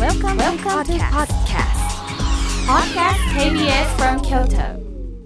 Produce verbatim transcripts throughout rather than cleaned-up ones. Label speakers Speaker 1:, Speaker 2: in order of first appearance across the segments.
Speaker 1: Welcome, Welcome to podcast. Podcast ケービーエス from Kyoto.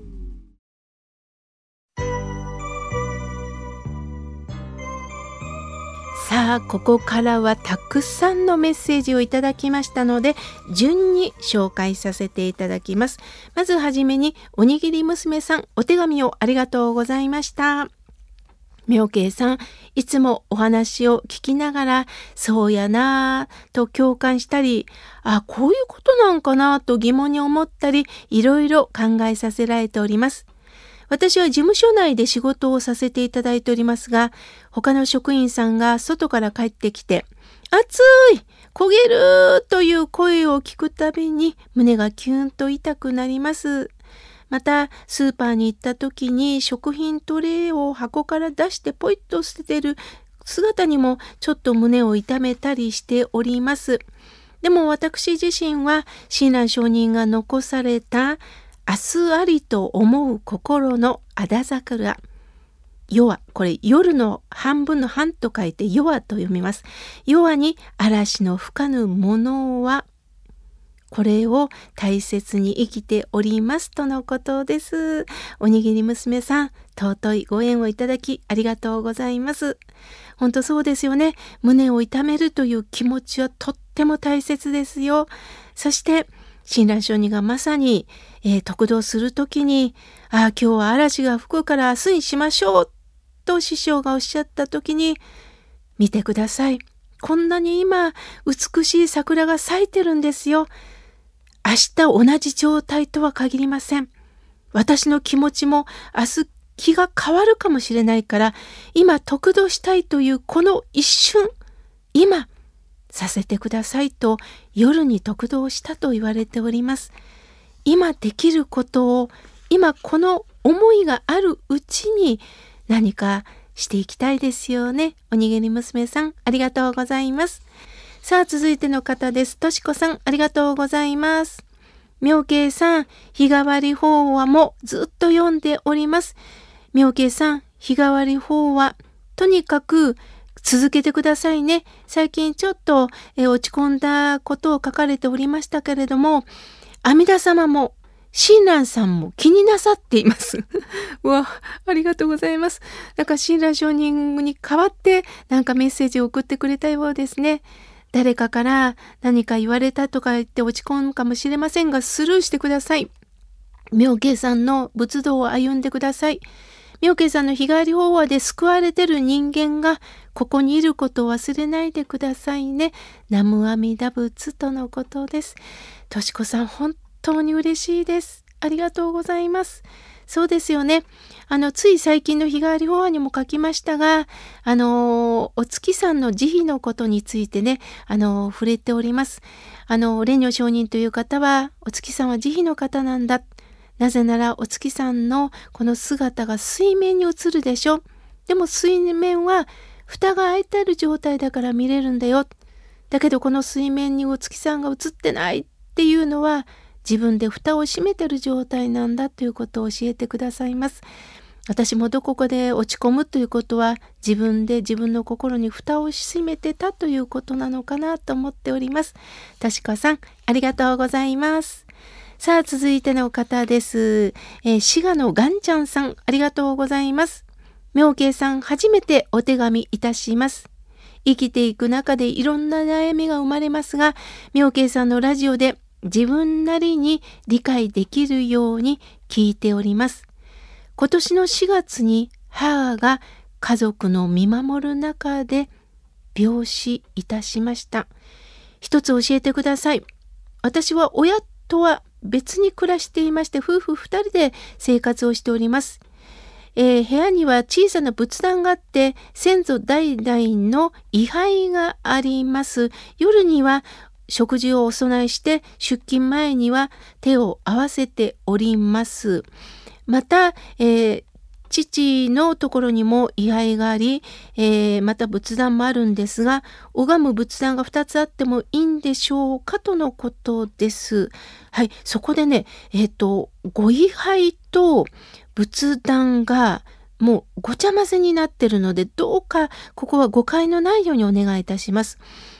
Speaker 2: さあ、ここからはたくさんのメッセージをいただきましたので、順に紹介させていただきます。まずはじめに、おにぎり娘さん、お手紙をありがとうございました。妙慶さん、いつもお話を聞きながら、そうやなぁと共感したり、あ、こういうことなんかなと疑問に思ったり、いろいろ考えさせられております。私は事務所内で仕事をさせていただいておりますが、他の職員さんが外から帰ってきて、暑い、焦げるという声を聞くたびに胸がキュンと痛くなります。また、スーパーに行った時に食品トレイを箱から出してポイッと捨ててる姿にもちょっと胸を痛めたりしております。でも私自身は親鸞上人が残された明日ありと思う心のあだ桜。夜、これ夜の半分の半と書いて夜と読みます。夜に嵐の吹かぬものは、これを大切に生きておりますとのことです。おにぎり娘さん、尊いご縁をいただきありがとうございます。本当そうですよね。胸を痛めるという気持ちはとっても大切ですよ。そして親鸞上人がまさに、えー、得度するときに、ああ今日は嵐が吹くから明日にしましょうと師匠がおっしゃったときに、見てください。こんなに今美しい桜が咲いてるんですよ。明日同じ状態とは限りません。私の気持ちも明日気が変わるかもしれないから、今得度したいというこの一瞬、今させてくださいと夜に得度をしたと言われております。今できることを、今この思いがあるうちに何かしていきたいですよね。おにぎり娘さん、ありがとうございます。さあ、続いての方です。としこさん、ありがとうございます。妙慶さん、日替わり法話もずっと読んでおります。妙慶さん、日替わり法話、とにかく続けてくださいね。最近ちょっとえ落ち込んだことを書かれておりましたけれども、阿弥陀様も親鸞さんも気になさっています。うわ、ありがとうございます。なんか親鸞上人に代わってなんかメッセージを送ってくれたようですね。誰かから何か言われたとか言って落ち込むかもしれませんが、スルーしてください。妙慶さんの仏道を歩んでください。妙慶さんの日替わり法話で救われてる人間がここにいることを忘れないでくださいね。南無阿弥陀仏とのことです。としこさん、本当に嬉しいです。ありがとうございます。そうですよね。あの、つい最近の日替わり法話にも書きましたが、あの、お月さんの慈悲のことについてね、あの、触れております。あの、蓮如上人という方は、お月さんは慈悲の方なんだ。なぜなら、お月さんのこの姿が水面に映るでしょ。でも水面は、蓋が開いてある状態だから見れるんだよ。だけど、この水面にお月さんが映ってないっていうのは、自分で蓋を閉めてる状態なんだということを教えてくださいます。私もどこかで落ち込むということは自分で自分の心に蓋を閉めてたということなのかなと思っております。としこさん、ありがとうございます。さあ、続いての方です。えー、滋賀のガンちゃんさん、ありがとうございます。妙慶さん、初めてお手紙いたします。生きていく中でいろんな悩みが生まれますが、妙慶さんのラジオで自分なりに理解できるように聞いております。今年のしがつに母が家族の見守る中で病死いたしました。一つ教えてください。私は親とは別に暮らしていまして、夫婦二人で生活をしております。えー、部屋には小さな仏壇があって、先祖代々の位牌があります。夜には食事をお供えして出勤前には手を合わせております。また、えー、父のところにも位牌があり、えー、また仏壇もあるんですが、拝む仏壇がふたつあってもいいんでしょうかとのことです。はい、そこでね、えっと、ご位牌と仏壇がもうごちゃ混ぜになってるので、どうかここは誤解のないようにお願いいたします。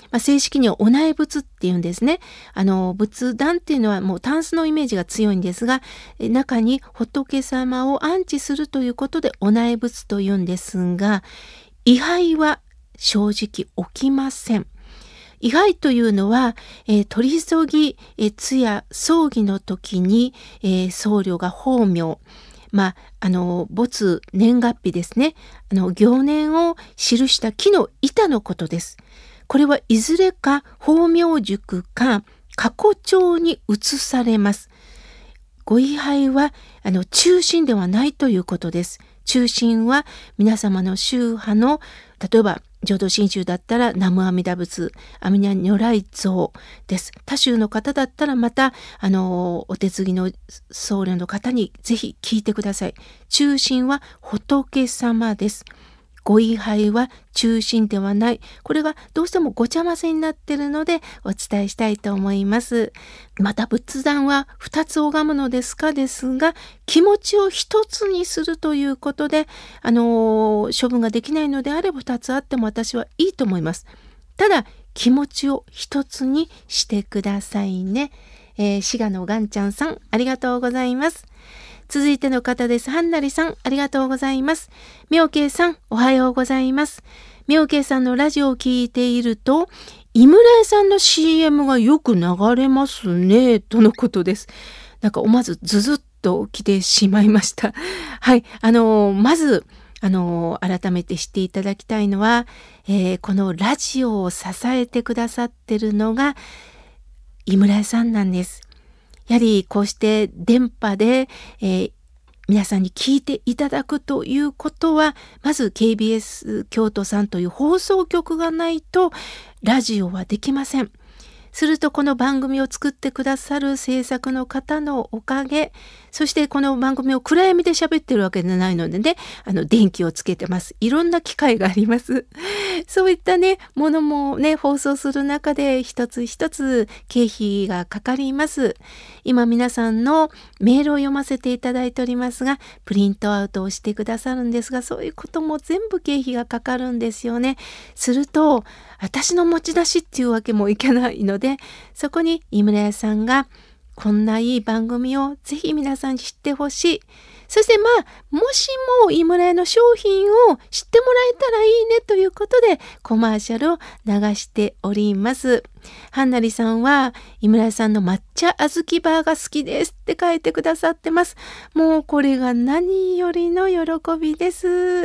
Speaker 2: まあ、正式にはお内仏っていうんですね。あの仏壇っていうのはもうタンスのイメージが強いんですが、中に仏様を安置するということでお内仏というんですが、位牌は正直起きません。位牌というのは、えー、取り急ぎ、えー、通夜葬儀の時に、えー、僧侶が法名、まあ、あの没年月日ですね、あの行年を記した木の板のことです。これはいずれか法名塾か過去帳に移されます。ご位牌はあの中心ではないということです。中心は皆様の宗派の、例えば浄土真宗だったら南無阿弥陀仏、阿弥陀如来像です。他宗の方だったらまたあのお手継ぎの僧侶の方にぜひ聞いてください。中心は仏様です。ご位牌は中心ではない。これがどうしてもごちゃ混ぜになっているのでお伝えしたいと思います。また仏壇は二つ拝むのですかですが、気持ちを一つにするということで、あのー、処分ができないのであれば二つあっても私はいいと思います。ただ気持ちを一つにしてくださいね。えー、滋賀のガンちゃんさん、ありがとうございます。続いての方です。はんなりさん、ありがとうございます。みょうけいさん、おはようございます。みょうけいさんのラジオを聞いていると、井村屋さんの シーエム がよく流れますね、とのことです。なんか思わずズズッと来てしまいました。はい、あのー、まず、あのー、改めて知っていただきたいのは、えー、このラジオを支えてくださってるのが、井村屋さんなんです。やはりこうして電波で、えー、皆さんに聞いていただくということは、まず ケービーエス 京都さんという放送局がないとラジオはできません。するとこの番組を作ってくださる制作の方のおかげ、そしてこの番組を暗闇で喋ってるわけじゃないのでね、あの電気をつけてます。いろんな機械があります。そういったね、ものもね、放送する中で一つ一つ経費がかかります。今皆さんのメールを読ませていただいておりますが、プリントアウトをしてくださるんですが、そういうことも全部経費がかかるんですよね。すると、私の持ち出しっていうわけもいけないので、そこに井村屋さんがこんないい番組をぜひ皆さんに知ってほしい。そしてまあ、もしも井村屋の商品を知ってもらえたらいいねということでコマーシャルを流しております。はんなりさんは井村屋さんの抹茶小豆バーが好きですって書いてくださってます。もうこれが何よりの喜びです。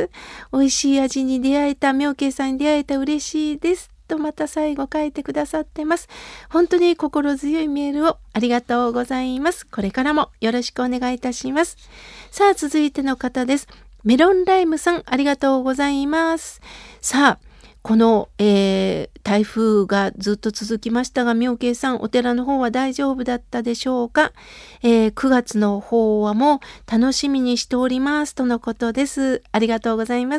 Speaker 2: 美味しい味に出会えた、妙慶さんに出会えた、嬉しいですとまた最後書いてくださってます。本当に心強いメールをありがとうございます。これからもよろしくお願いいたします。さあ続いての方です。メロンライムさん、ありがとうございます。さあこの、えー、台風がずっと続きましたが、妙慶さんお寺の方は大丈夫だったでしょうか。えー、くがつの方はもう楽しみにしておりますとのことです。ありがとうございます。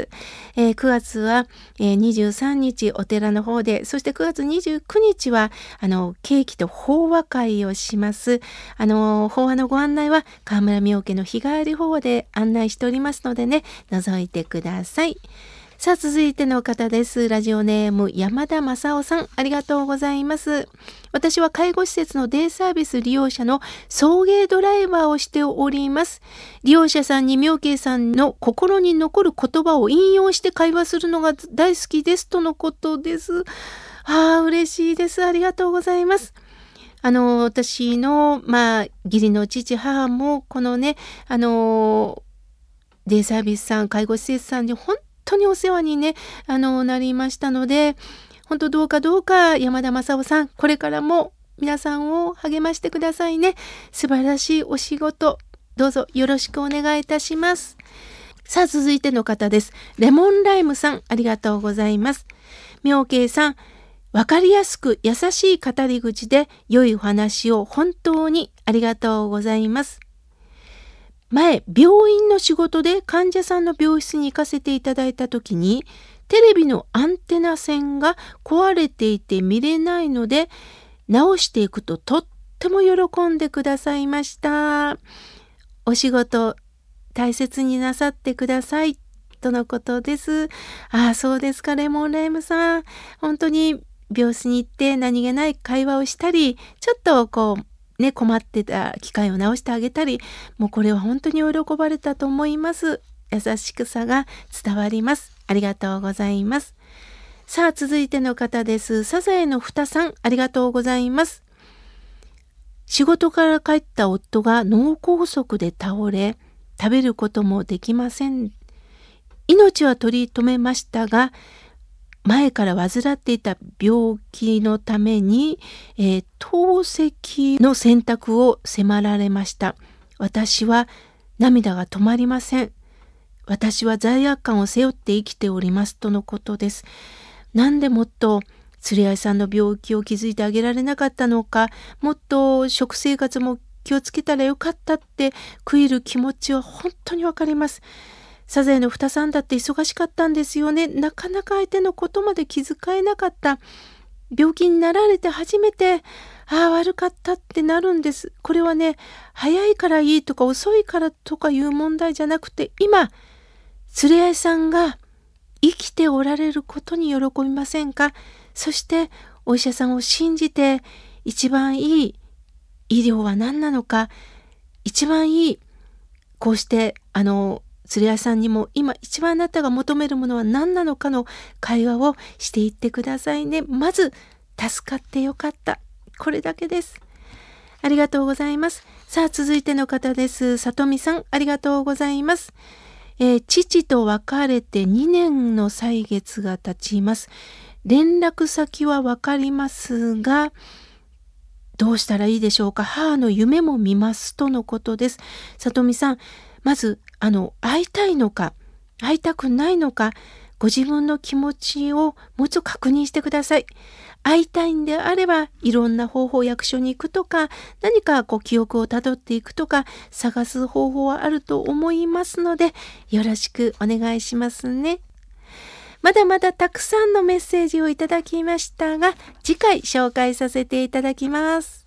Speaker 2: えー、くがつは、えー、にじゅうさんにちお寺の方で、そしてくがつにじゅうくにちはあのケーキと法話会をします。あの法話のご案内は川村妙慶の日帰り法で案内しておりますのでね、覗いてください。さあ続いての方です。ラジオネーム山田正夫さん、ありがとうございます。私は介護施設のデイサービス利用者の送迎ドライバーをしております。利用者さんに妙慶さんの心に残る言葉を引用して会話するのが大好きですとのことです。ああ嬉しいです。ありがとうございます。あの私のまあ義理の父母もこのねあのデイサービスさん介護施設さんに本当にお世話にねあのなりましたので、本当どうかどうか山田正夫さんこれからも皆さんを励ましてくださいね。素晴らしいお仕事どうぞよろしくお願いいたします。さあ続いての方です。レモンライムさん、ありがとうございます。妙慶さん、わかりやすく優しい語り口で良いお話を本当にありがとうございます。前、病院の仕事で患者さんの病室に行かせていただいたときに、テレビのアンテナ線が壊れていて見れないので、直していくととっても喜んでくださいました。お仕事大切になさってくださいとのことです。ああ、そうですか、レモンライムさん。本当に病室に行って何気ない会話をしたり、ちょっとこうね、困ってた機会を直してあげたり、もうこれは本当に喜ばれたと思います。優しくさが伝わります。ありがとうございます。さあ、続いての方です。サザエのふたさん、ありがとうございます。仕事から帰った夫が脳梗塞で倒れ、食べることもできません。命は取り留めましたが、前から患っていた病気のために、えー、透析の選択を迫られました。私は涙が止まりません。私は罪悪感を背負って生きておりますとのことです。なんでもっと連れ合いさんの病気を気づいてあげられなかったのか、もっと食生活も気をつけたらよかったって悔いる気持ちは本当にわかります。サザエのふたさんだって忙しかったんですよね。なかなか相手のことまで気遣えなかった。病気になられて初めて、ああ悪かったってなるんです。これはね、早いからいいとか遅いからとかいう問題じゃなくて、今連れ合いさんが生きておられることに喜びませんか？そしてお医者さんを信じて、一番いい医療は何なのか、一番いいこうしてあの連れ合いさんにも今一番あなたが求めるものは何なのかの会話をしていってくださいね。まず助かってよかった、これだけです。ありがとうございます。さあ、続いての方です。さとみさん、ありがとうございます。えー、父と別れてにねんの歳月が経ちます。連絡先はわかりますが、どうしたらいいでしょうか。母の夢も見ますとのことです。さとみさん、まずあの会いたいのか会いたくないのか、ご自分の気持ちをもうちょっと確認してください。会いたいんであれば、いろんな方法、役所に行くとか、何かこう記憶をたどっていくとか、探す方法はあると思いますので、よろしくお願いしますね。まだまだたくさんのメッセージをいただきましたが、次回紹介させていただきます。